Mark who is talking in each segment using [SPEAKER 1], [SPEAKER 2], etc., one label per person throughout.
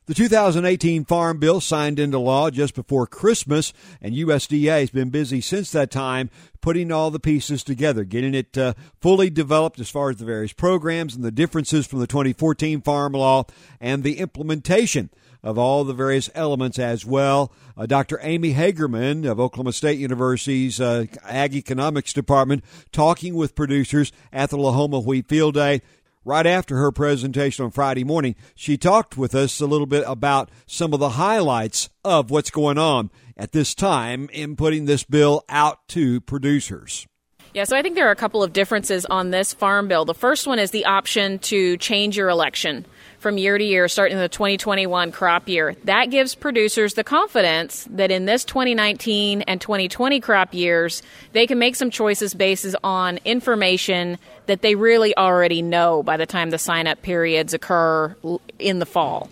[SPEAKER 1] The 2018 Farm Bill signed into law just before Christmas, and USDA has been busy since that time putting all the pieces together, getting it fully developed as far as the various programs and the differences from the 2014 Farm Law and the implementation of all the various elements as well. Dr. Amy Hagerman of Oklahoma State University's Ag Economics Department talking with producers at the Lahoma Wheat Field Day. Right after her presentation on Friday morning, she talked with us a little bit about some of the highlights of what's going on at this time in putting this bill out to producers.
[SPEAKER 2] Yeah, so I think there are a couple of differences on this farm bill. The first one is the option to change your election from year to year, starting in the 2021 crop year. That gives producers the confidence that in this 2019 and 2020 crop years, they can make some choices based on information that they really already know by the time the sign-up periods occur in the fall.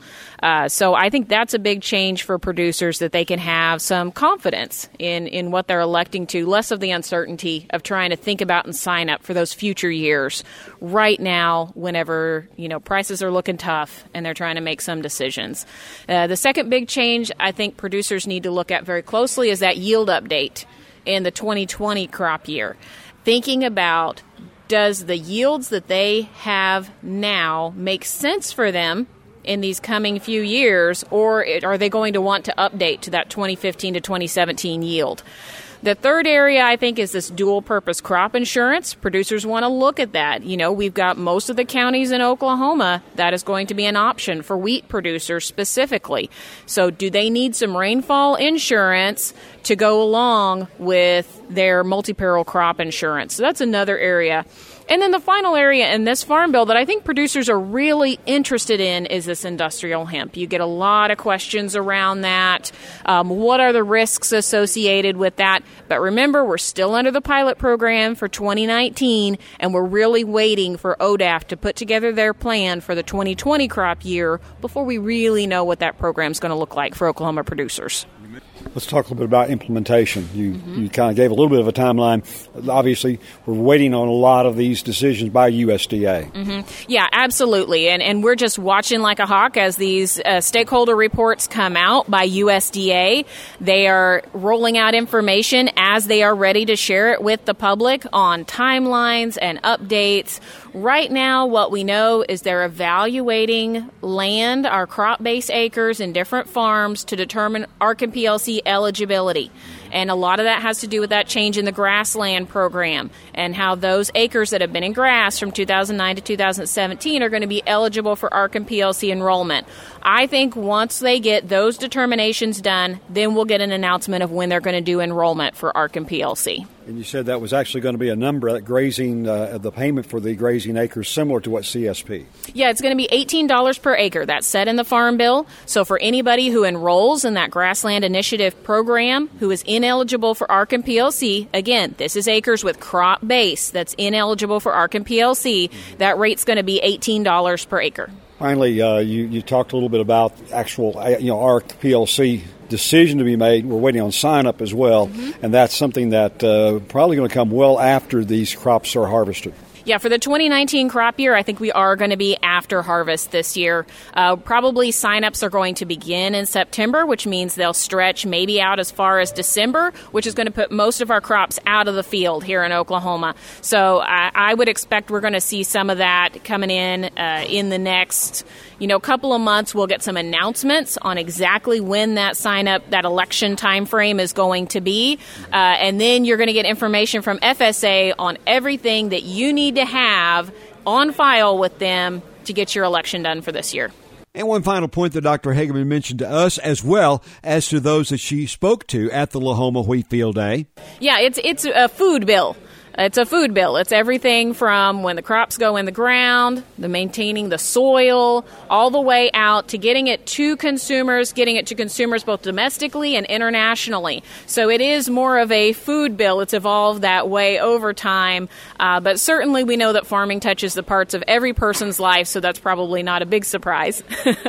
[SPEAKER 2] So I think that's a big change for producers, that they can have some confidence in what they're electing to, less of the uncertainty of trying to think about and sign up for those future years right now whenever, prices are looking tough and they're trying to make some decisions. The second big change I think producers need to look at very closely is that yield update in the 2020 crop year. Thinking about, does the yields that they have now make sense for them in these coming few years, or are they going to want to update to that 2015 to 2017 yield? The third area, I think, is this dual-purpose crop insurance. Producers want to look at that. We've got most of the counties in Oklahoma that is going to be an option for wheat producers specifically. So do they need some rainfall insurance to go along with their multi-peril crop insurance? So that's another area. And then the final area in this farm bill that I think producers are really interested in is this industrial hemp. You get a lot of questions around that. What are the risks associated with that? But remember, we're still under the pilot program for 2019, and we're really waiting for ODAF to put together their plan for the 2020 crop year before we really know what that program is going to look like for Oklahoma producers.
[SPEAKER 3] Let's talk a little bit about implementation. You kind of gave a little bit of a timeline. Obviously, we're waiting on a lot of these decisions by USDA.
[SPEAKER 2] Yeah, absolutely. And we're just watching like a hawk as these stakeholder reports come out by USDA. They are rolling out information as they are ready to share it with the public on timelines and updates. Right now, what we know is they're evaluating land, our crop-based acres in different farms to determine ARC and PLC eligibility. And a lot of that has to do with that change in the grassland program and how those acres that have been in grass from 2009 to 2017 are going to be eligible for ARC and PLC enrollment. I think once they get those determinations done, then we'll get an announcement of when they're going to do enrollment for ARC and PLC.
[SPEAKER 3] And you said that was actually going to be a number that grazing, the payment for the grazing acres similar to what CSP.
[SPEAKER 2] Yeah, it's going to be $18 per acre. That's set in the Farm Bill. So for anybody who enrolls in that Grassland Initiative program who is ineligible for ARC and PLC, again, this is acres with crop base that's ineligible for ARC and PLC, that rate's going to be $18 per acre.
[SPEAKER 3] Finally, you talked a little bit about actual, ARC PLC decision to be made. We're waiting on sign-up as well, and that's something that probably going to come well after these crops are harvested.
[SPEAKER 2] Yeah, for the 2019 crop year, I think we are going to be after harvest this year. Probably sign-ups are going to begin in September, which means they'll stretch maybe out as far as December, which is going to put most of our crops out of the field here in Oklahoma. So I would expect we're going to see some of that coming in the next couple of months. We'll get some announcements on exactly when that sign-up, that election time frame is going to be. And then you're going to get information from FSA on everything that you need to have on file with them to get your election done for this year.
[SPEAKER 1] And one final point that Dr. Hagerman mentioned to us, as well as to those that she spoke to at the Lahoma Wheat Field Day.
[SPEAKER 2] Yeah, it's a food bill. It's a food bill. It's everything from when the crops go in the ground, the maintaining the soil, all the way out to getting it to consumers both domestically and internationally. So it is more of a food bill. It's evolved that way over time. But certainly we know that farming touches the parts of every person's life, so that's probably not a big surprise.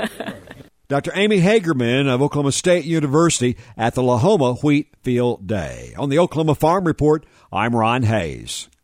[SPEAKER 1] Dr. Amy Hagerman of Oklahoma State University at the Lahoma Wheat Field Day. On the Oklahoma Farm Report, I'm Ron Hayes.